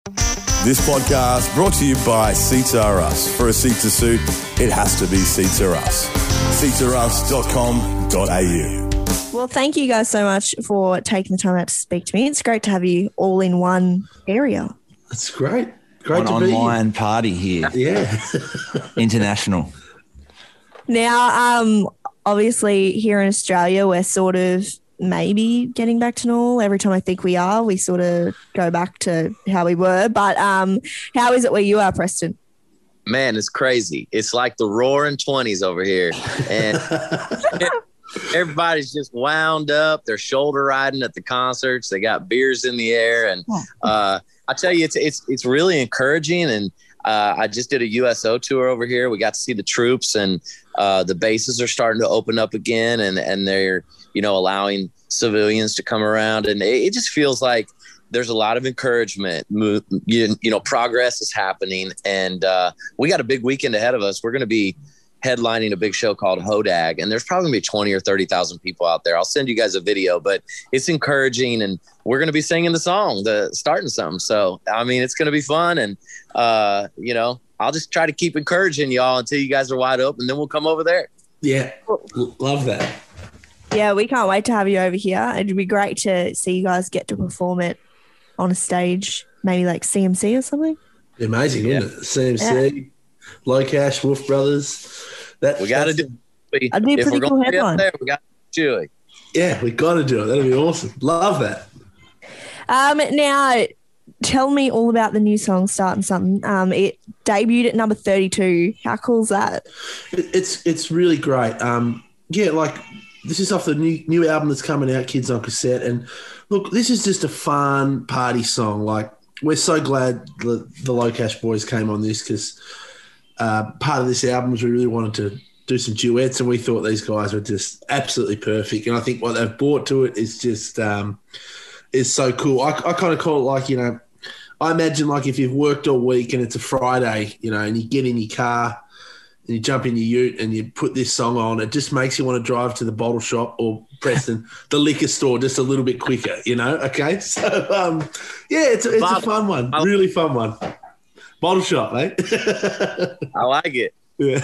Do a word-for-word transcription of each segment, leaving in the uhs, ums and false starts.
This podcast brought to you by Seats Are Us. For a seat to suit, it has to be Seats Are Us. seats are us dot com dot a u. Well, thank you guys so much for taking the time out to speak to me. It's great to have you all in one area. That's great. Great An to be online here. party here. Yeah. International. Now, um, obviously here in Australia, we're sort of maybe getting back to normal. Every time I think we are, we sort of go back to how we were. But um, how is it where you are, Preston? Man, it's crazy. It's like the roaring twenties over here. And everybody's just wound up. They're shoulder riding at the concerts. They got beers in the air. And uh, I tell you, it's it's it's really encouraging. And uh, I just did a U S O tour over here. We got to see the troops, and uh, the bases are starting to open up again. And, and they're, you know, allowing civilians to come around. And it, it just feels like there's a lot of encouragement. You, you know, progress is happening. And uh, we got a big weekend ahead of us. We're going to be headlining a big show called Hodag, and there's probably going to be twenty or thirty thousand people out there. I'll send you guys a video, but it's encouraging, and we're going to be singing the song, the starting something. So, I mean, it's going to be fun. And, uh, you know, I'll just try to keep encouraging y'all until you guys are wide open, then we'll come over there. Yeah. L- love that. Yeah, we can't wait to have you over here. It'd be great to see you guys get to perform it on a stage, maybe like C M C or something. Amazing, yeah. Isn't it? C M C, yeah. Low Cash, Wolf Brothers. That, we got to do we, I'd be a pretty cool headline. There, we got to do it. Yeah, we got to do it. That'll be awesome. Love that. Um, now, tell me all about the new song, Starting Something. Um, it debuted at number thirty-two. How cool is that? It, it's it's really great. Um, yeah, like this is off the new new album that's coming out, Kids on Cassette. And look, this is just a fun party song. Like, we're so glad the, the Low Cash Boys came on this, because uh, part of this album was we really wanted to do some duets, and we thought these guys were just absolutely perfect. And I think what they've brought to it is just um, is so cool. I, I kind of call it like, you know, I imagine like if you've worked all week and it's a Friday, you know, and you get in your car and you jump in your ute and you put this song on, it just makes you want to drive to the bottle shop or Preston, the liquor store, just a little bit quicker, you know? Okay. So, um, yeah, it's, a, it's a fun one. Really fun one. Bottle shop, eh? I like it. Yeah.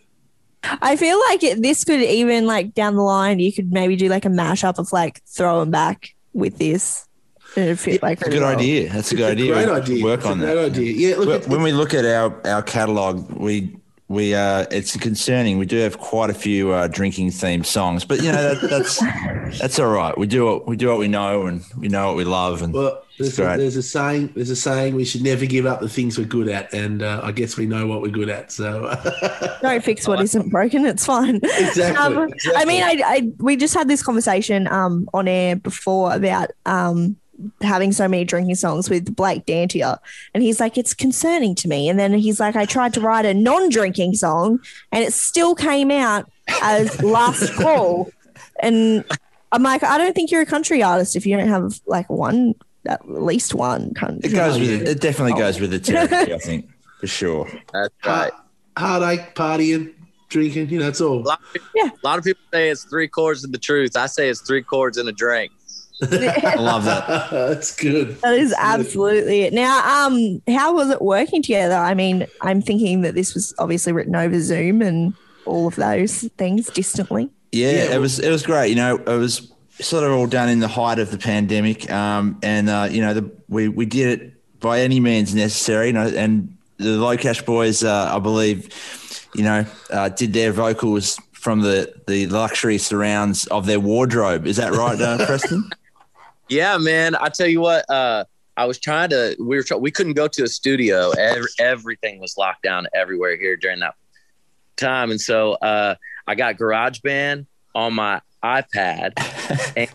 I feel like it, this could even, like, down the line, you could maybe do like a mashup of like Throwing Back with this. It'd fit, like, That's a good well. idea. That's a good it's idea. A great idea. Work it's on a that. Great idea. Yeah. Look, when it's, when we look at our, our catalogue, we we uh, it's concerning. We do have quite a few uh, drinking themed songs, but you know that, that's that's all right. We do what we do what we know, and we know what we love. And well, there's a, there's a saying. There's a saying we should never give up the things we're good at, and uh, I guess we know what we're good at. So don't fix what isn't broken. It's fine. Exactly. Um, exactly. I mean, I, I we just had this conversation um, on air before about um, having so many drinking songs with Blake Dantier, and he's like, it's concerning to me. And then he's like, I tried to write a non-drinking song, and it still came out as Last Call. And I'm like, I don't think you're a country artist if you don't have like one, at least one country. It goes with it. It definitely goes with the territory, I think, for sure. That's right. Heartache, partying, drinking, you know, it's all. A lot, of people, Yeah. a lot of people say it's three chords of the truth. I say it's three chords and a drink. I love that. That's good. That is That's absolutely it. Now, um, how was it working together? I mean, I'm thinking that this was obviously written over Zoom and all of those things distantly. Yeah, Yeah. it was it was great. You know, it was sort of all done in the height of the pandemic, um, and uh, you know, the, we we did it by any means necessary. You know, and the Low Cash Boys, uh, I believe, you know, uh, did their vocals from the the luxury surrounds of their wardrobe. Is that right, uh, Preston? Yeah, man. I tell you what, uh, I was trying to, we were, try, we couldn't go to a studio. Every, everything was locked down everywhere here during that time. And so uh, I got GarageBand on my iPad and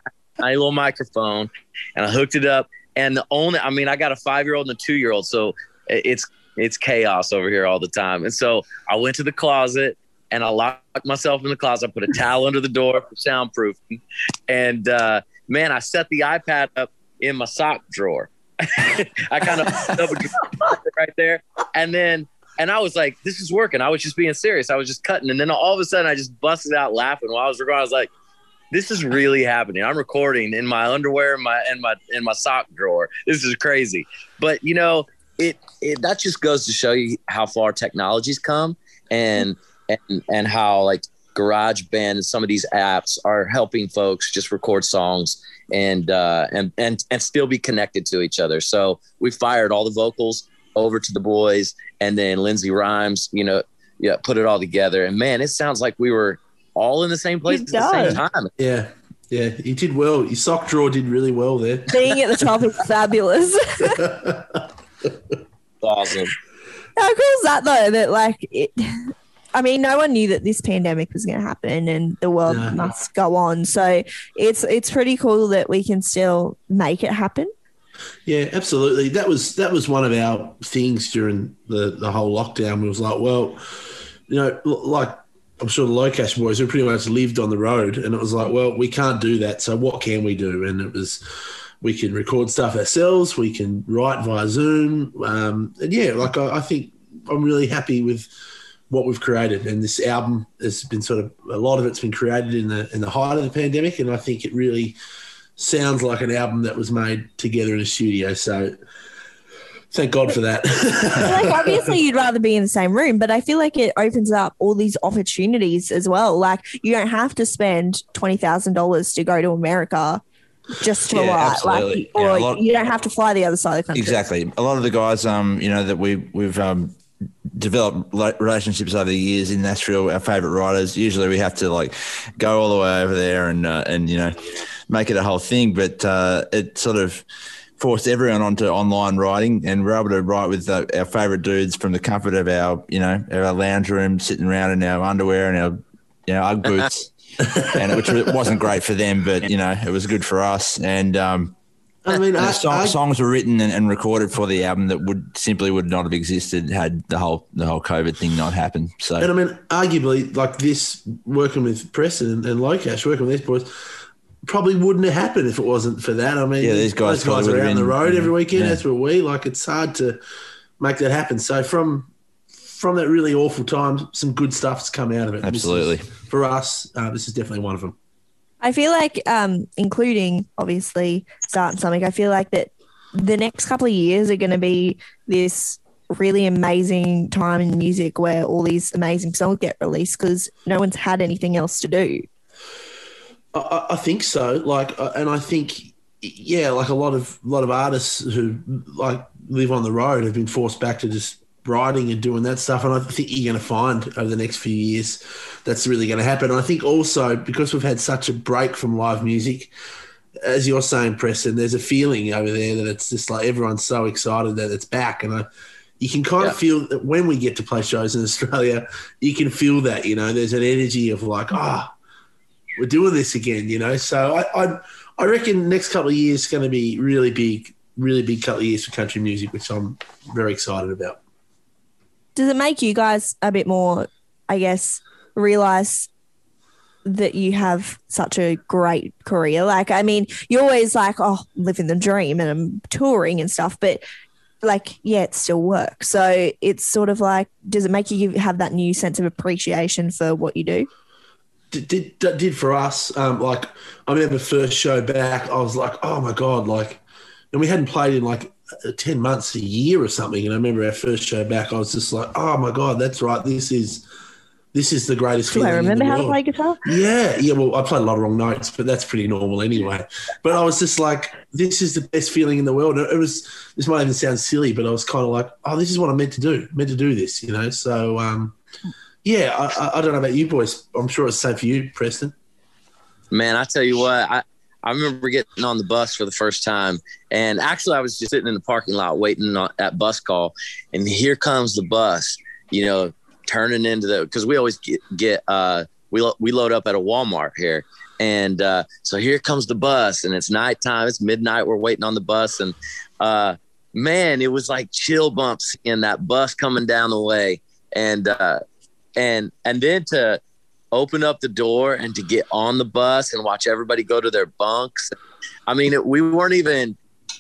a little microphone, and I hooked it up. And the only, I mean, I got a five-year-old and a two-year-old. So it's, it's chaos over here all the time. And so I went to the closet and I locked myself in the closet. I put a towel under the door for soundproofing. And, uh, man, I set the iPad up in my sock drawer. I kind of double right there. And then, and I was like, this is working. I was just being serious. I was just cutting. And then all of a sudden I just busted out laughing while I was recording. I was like, this is really happening. I'm recording in my underwear, in my in my in my sock drawer. This is crazy. But you know, it, it that just goes to show you how far technology's come, and and and how like GarageBand and some of these apps are helping folks just record songs and uh, and and and still be connected to each other. So we fired all the vocals over to the boys, and then Lindsay Rhymes, you know, yeah, put it all together. And man, it sounds like we were all in the same place at the same time. Yeah, yeah, you did well. Your sock drawer did really well there. Being at the top is fabulous. Awesome. How cool is that though? That like, it, I mean, no one knew that this pandemic was going to happen, and the world No. must go on. So it's it's pretty cool that we can still make it happen. Yeah, absolutely. That was that was one of our things during the, the whole lockdown. We was like, well, you know, l- like I'm sure the Low Cash boys who pretty much lived on the road, and it was like, well, we can't do that. So what can we do? And it was, we can record stuff ourselves. We can write via Zoom. Um, and yeah, like I, I think I'm really happy with what we've created. And this album has been sort of, a lot of it's been created in the in the height of the pandemic, and I think it really sounds like an album that was made together in a studio. So thank God for that. Like, obviously you'd rather be in the same room, but I feel like it opens up all these opportunities as well. Like, you don't have to spend twenty thousand dollars to go to America just to Yeah, write. absolutely. Like, or Yeah, a lot- you don't have to fly the other side of the country. Exactly. A lot of the guys, um, you know, that we we've um, developed lo- relationships over the years in Nashville. Our favourite writers. Usually, we have to like go all the way over there and uh, and you know make it a whole thing. But uh, it sort of forced everyone onto online writing, and we're able to write with uh, our favourite dudes from the comfort of our you know our lounge room, sitting around in our underwear and our you know Ugg boots, and which wasn't great for them, but you know it was good for us. And um, I mean, And I, the song, I, songs were written and, and recorded for the album that would simply would not have existed had the whole the whole COVID thing not happened. So and I mean, arguably, like this, working with Preston and, and Low Cash, working with these boys, probably wouldn't have happened if it wasn't for that. I mean, Yeah, these guys those guys probably are would out have on the been- road every weekend. yeah. That's where we like. It's hard to make that happen. So from from that really awful time, some good stuff's come out of it. This is- Absolutely. for us, uh, this is definitely one of them. I feel like, um, including obviously Start and Something, I feel like that the next couple of years are going to be this really amazing time in music where all these amazing songs get released because no one's had anything else to do. I- I, I think so. Like, uh, and I think, yeah, like a lot of lot of artists who like live on the road have been forced back to just writing and doing that stuff. And I think you're going to find over the next few years that's really going to happen. And I think also because we've had such a break from live music, as you're saying, Preston, there's a feeling over there that it's just like everyone's so excited that it's back. And I, you can kind Yeah. of feel that when we get to play shows in Australia, you can feel that, you know, there's an energy of like, ah, we're doing this again, you know. So I, I, I reckon next couple of years is going to be really big, really big couple of years for country music, which I'm very excited about. Does it make you guys a bit more, I guess, realize that you have such a great career? Like, I mean, you're always like, oh, I'm living the dream and I'm touring and stuff, but like, yeah, it's still work. So it's sort of like, does it make you have that new sense of appreciation for what you do? Did, did, did for us, um, like, I remember first show back, I was like, oh my God, like, and we hadn't played in like ten months, a year or something. And I remember our first show back, I was just like, oh my God, that's right. This is, this is the greatest Do feeling I in remember the how to world. play guitar? Yeah, yeah. Well, I played a lot of wrong notes, but that's pretty normal anyway. But I was just like, this is the best feeling in the world. And it was, this might even sound silly, but I was kind of like, oh, this is what I'm meant to do, meant to do this, you know? So, um, yeah, I, I, I don't know about you boys. I'm sure it's the same for you, Preston. Man, I tell you what, I, I remember getting on the bus for the first time. And actually, I was just sitting in the parking lot waiting on, at bus call. And here comes the bus, you know, turning into the – because we always get, get uh, we, lo- we load up at a Walmart here. And uh, so here comes the bus. And it's nighttime. It's midnight. We're waiting on the bus. And, uh, man, it was like chill bumps in that bus coming down the way. And uh, and and then to – open up the door and to get on the bus and watch everybody go to their bunks. I mean, it, we weren't even,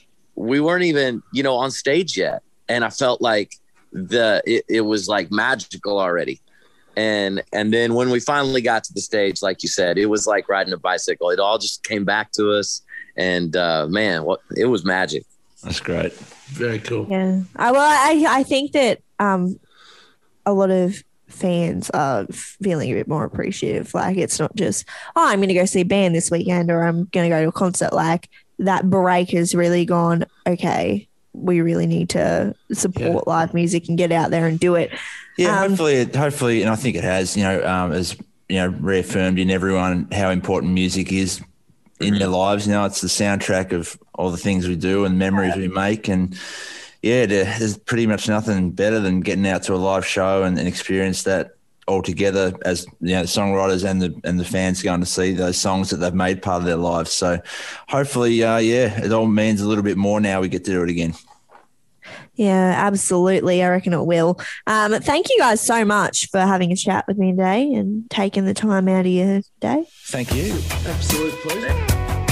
we weren't even, you know, on stage yet. And I felt like the, it, it was like magical already. And and then when we finally got to the stage, like you said, it was like riding a bicycle. It all just came back to us. And, uh, man, what it was magic. That's great. Very cool. Yeah. I, well, I, I think that um, a lot of fans are feeling a bit more appreciative. Like, it's not just, oh, I'm going to go see a band this weekend or I'm going to go to a concert. Like, that break has really gone, okay, we really need to support yeah. live music and get out there and do it. Yeah, um, hopefully, it, hopefully, and I think it has, you know, um, as, you know, reaffirmed in everyone how important music is in their lives. You know, it's the soundtrack of all the things we do and memories we make. And, yeah, there's pretty much nothing better than getting out to a live show and, and experience that all together as, you know, the songwriters and the and the fans going to see those songs that they've made part of their lives. So hopefully, uh, yeah, it all means a little bit more now we get to do it again. Yeah, absolutely. I reckon it will. Um, thank you guys so much for having a chat with me today and taking the time out of your day. Thank you. Absolute pleasure.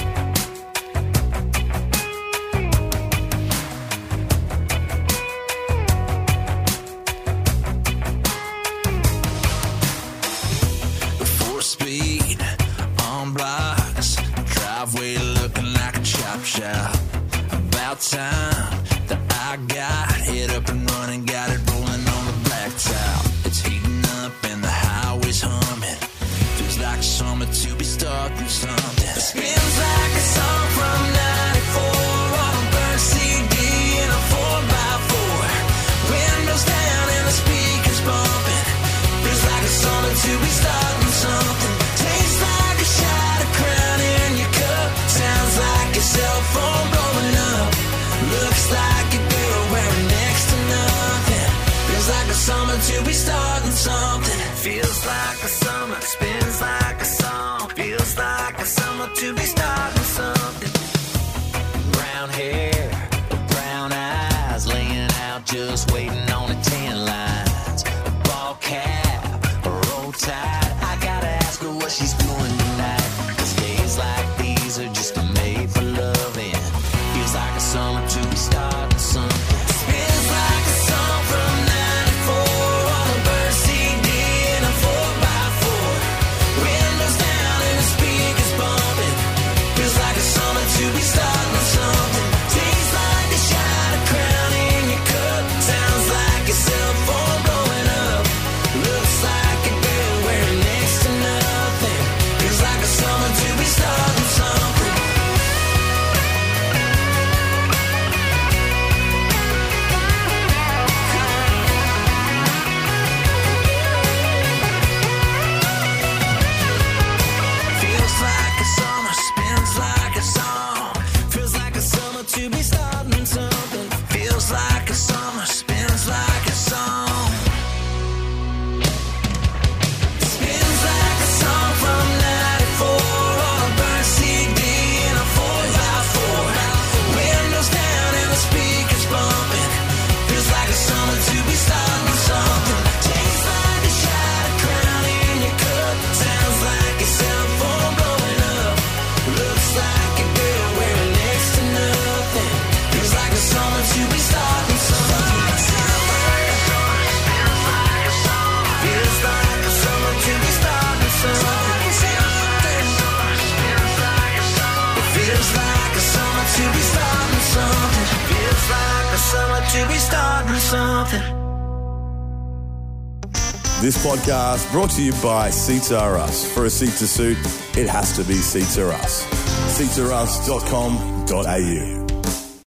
Speed on blocks, driveway looking like a chop shop. About time that I got it up and running, got it rolling on the blacktop. It's heating up and the highway's humming. Feels like summer to be starting something. It spins like a song from ninety-four on a burnt C D in a four by four. Windows down and the speakers bumping. Feels like a summer to be starting something. Tastes like a shot of Crown in your cup. Sounds like a cell phone blowing up. Looks like a girl wearing next to nothing. Feels like a summer to be starting something. Feels like a summer, spins like a song. Feels like a summer to be starting something. Brown hair, brown eyes, laying out just waiting on the tan lines. A ball cap, a roll tide. I gotta ask her what she's doing tonight. Cause days like these are just made for loving. Feels like a summer to be starting something. Spins like a song from ninety-four on a burnt C D in a four by four. Windows down and the speakers bumping. Feels like a summer to be starting something. Tastes like a shot of Crown in your cup. Sounds like a cell phone blowing up. Looks like a girl wearing next to nothing. Feels like a summer to be starting something. Feels like a summer, spins like a song. Feels like a summer to be starting something. Feels like a summer, spins like a song. Spins like a song from ninety-four on a burnt C D in a four by four. Windows down and the speakers bumping. Feels like a summer to be starting something. Tastes like a shot of Crown in your cup. Sounds like a cell phone blowing up. Looks like a girl wearing next to nothing. Feels like a summer to be starting something. Feels like a summer to be starting something. It feels like a summer to be starting something. Feels like a summer to be starting something. This podcast brought to you by Seats Are Us. For a seat to suit, it has to be Seats Are Us. seats are us dot com dot a u